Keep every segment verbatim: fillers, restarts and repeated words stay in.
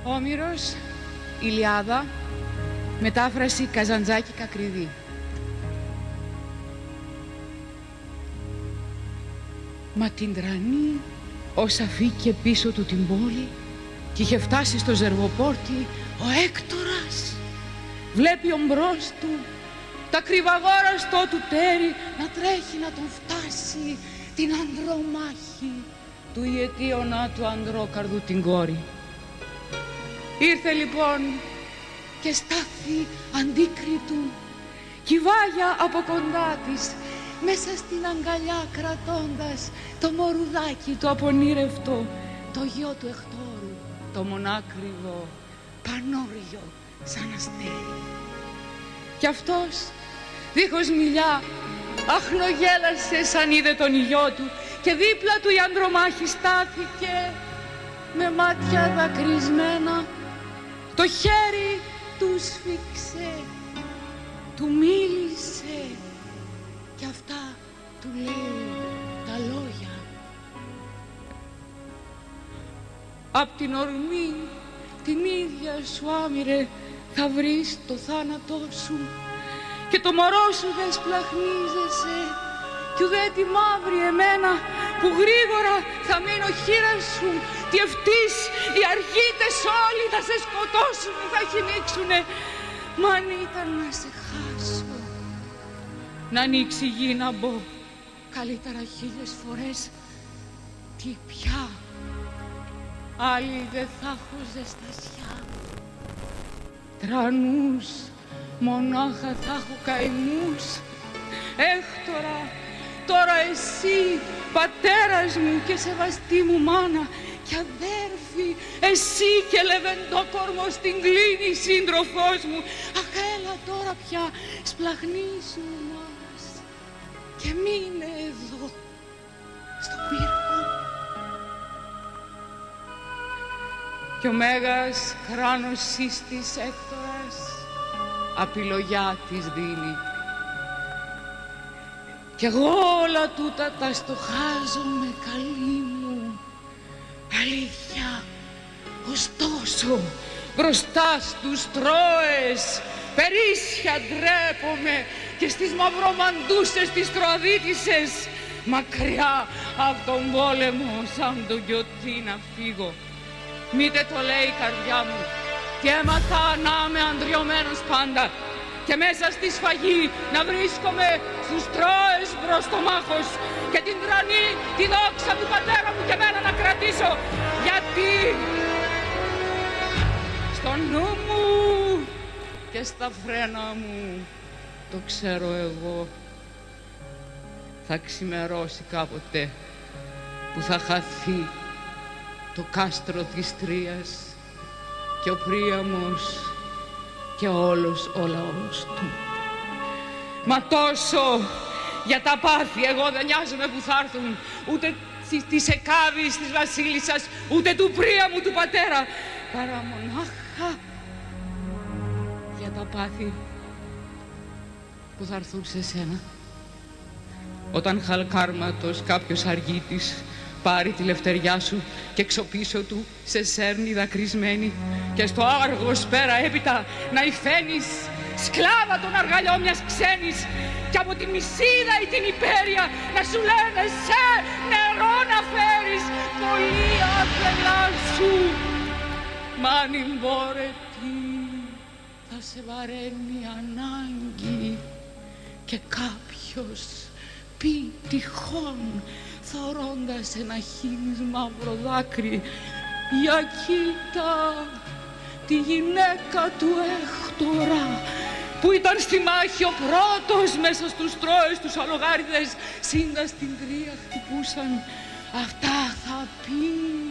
Όμηρος, Ηλιάδα, μετάφραση Καζαντζάκη Κακριδί. Μα την τρανή ως αφήκε πίσω του την πόλη και είχε φτάσει στο Ζεργοπόρτι ο Έκτορας. Βλέπει ομπρός του τα κρυβαγόραστό του τέρι να τρέχει να τον φτάσει την ανδρομάχη του ιετίωνα του ανδρόκαρδου την κόρη. Ήρθε λοιπόν και στάθη αντίκριτου, κυβάγια από κοντά της, μέσα στην αγκαλιά κρατώντας το μωρουδάκι το απονήρευτο, το γιο του Εχτόρου, το μονάκριβο πανόριο σαν αστέρι. Κι αυτός, δίχως μιλιά, αχνογέλασε σαν είδε τον γιο του και δίπλα του η ανδρομάχη στάθηκε με μάτια δακρυσμένα, το χέρι του σφίξε, του μίλησε και αυτά του λέει τα λόγια. Απ' την ορμή την ίδια σου άμυρε θα βρεις το θάνατό σου και το μωρό σου δεν σπλαχνίζεσαι κι ουδέ τη μαύρη εμένα που γρήγορα θα μείνω χείρα σου, τι ευτείς οι αργίτες όλοι θα σε σκοτώσουν, θα χυμίξουνε. Μα αν ήταν να σε χάσω, να ανοίξει γη να μπω, καλύτερα χίλιες φορές, τι πια, άλλη δεν θα έχω ζεστασιά. Τρανούς, μονάχα θα έχω καημούς. Έκτορα, τώρα εσύ, πατέρας μου και σεβαστή μου μάνα και αδέρφη, εσύ και λεβεντόκορμο στην κλίνη σύντροφός μου. Αχ, έλα τώρα πια, σπλαχνίσου μας και μείνε εδώ, στο πύργο. Κι ο μέγας κράνος σύστης Έκτορας απειλογιά της δίνει. Κι εγώ όλα τούτα τα στοχάζομαι, καλή μου, αλήθεια. Ωστόσο, μπροστά στους Τρώες, περίσσια ντρέπομαι και στις μαυρομαντούσες τις Τροαδίτισσες, μακριά από τον πόλεμο σαν τον γιοτή να φύγω. Μήτε το λέει η καρδιά μου και έμαθα να είμαι ανδριωμένος πάντα και μέσα στη σφαγή να βρίσκομαι στους Τρώες μπρος το μάχος και την τρανή, τη δόξα του πατέρα μου και μένα να κρατήσω, γιατί στο νου μου και στα φρένα μου, το ξέρω εγώ, θα ξημερώσει κάποτε που θα χαθεί το κάστρο της Τρίας και ο Πρίαμος και όλος ο λαός του. Μα τόσο για τα πάθη εγώ δεν νοιάζομαι που θα έρθουν, ούτε της Εκάβης της βασίλισσας, ούτε του Πρίαμου του πατέρα, παρά μονάχα για τα πάθη που θα έρθουν σε σένα. Όταν χαλκάρματος κάποιος αργίτης πάρει τη λευτεριά σου και εξωπίσω του σε σέρνει δακρυσμένη και στο Άργος πέρα έπειτα να υφαίνεις σκλάβα των αργαλιών μιας ξένης και από τη Μυσίδα ή την Υπέρεια να σου λένε σε νερό να φέρεις πολύ αφελά σου. Μα αν εμπόρετη θα σε βαραίνει ανάγκη και κάποιος πει τυχόν θωρώντας ένα χείλις μαύρο δάκρυ, για κοίτα τη γυναίκα του Έκτορα που ήταν στη μάχη ο πρώτος μέσα στους Τρώες τους αλογάριδες, σύντα στην Τρία χτυπούσαν. Αυτά θα πει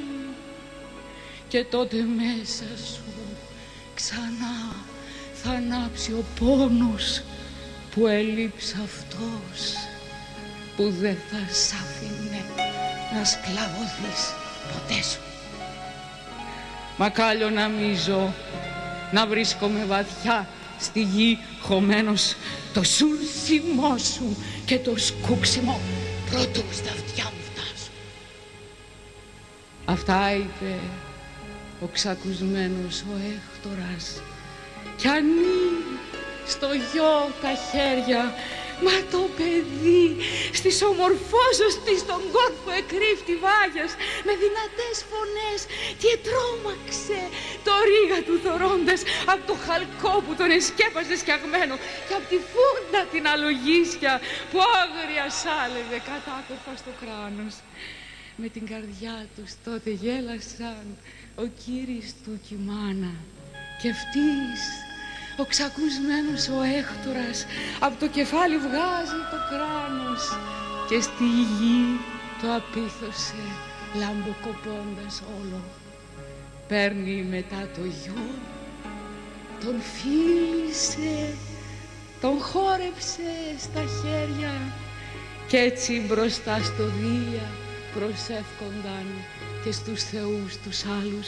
και τότε μέσα σου ξανά θα ανάψει ο πόνος που έλειψε αυτός που δεν θα σ' άφηνε να σκλαβωθείς ποτέ σου. Μακάλιο να μη ζω, να βρίσκομαι βαθιά στη γη χωμένος, το σούρθιμό σου και το σκούξιμο πρώτου στα αυτιά μου φτάσουν. Αυτά είπε ο ξακουσμένος ο Έκτορας κι ανοίγει στο γιο τα χέρια. Μα το παιδί στις ομορφώσεως της στον κόρφο εκρύφτη βάγιας με δυνατές φωνές και τρόμαξε το ρίγα του θωρώντας από το χαλκό που τον εσκέπαζε σκιαγμένο και από τη φούντα την αλογίσια που άγρια σάλευε κατάκορφα στο κράνος. Με την καρδιά τους τότε γέλασαν ο κύρις του κι η μάνα και αυτής ο ξακουσμένος ο Έκτορας από το κεφάλι βγάζει το κράνος και στη γη το απίθωσε λαμποκοπώντας όλο. Παίρνει μετά το γιο, τον φίλησε, τον χόρεψε στα χέρια κι έτσι μπροστά στο Δία προσεύχονταν και στους θεούς τους άλλους.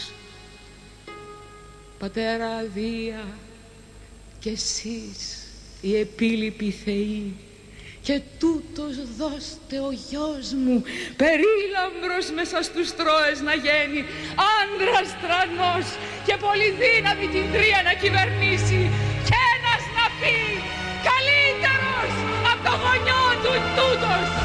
Πατέρα Δία, κι εσείς οι επίλοιποι θεοί, και τούτος δώστε ο γιος μου περίλαμπρος μέσα στους Τρώες να γένει, άντρας τρανός και πολυδύναμη την Τρία να κυβερνήσει, κι ένας να πει καλύτερος από το γονιό του τούτος.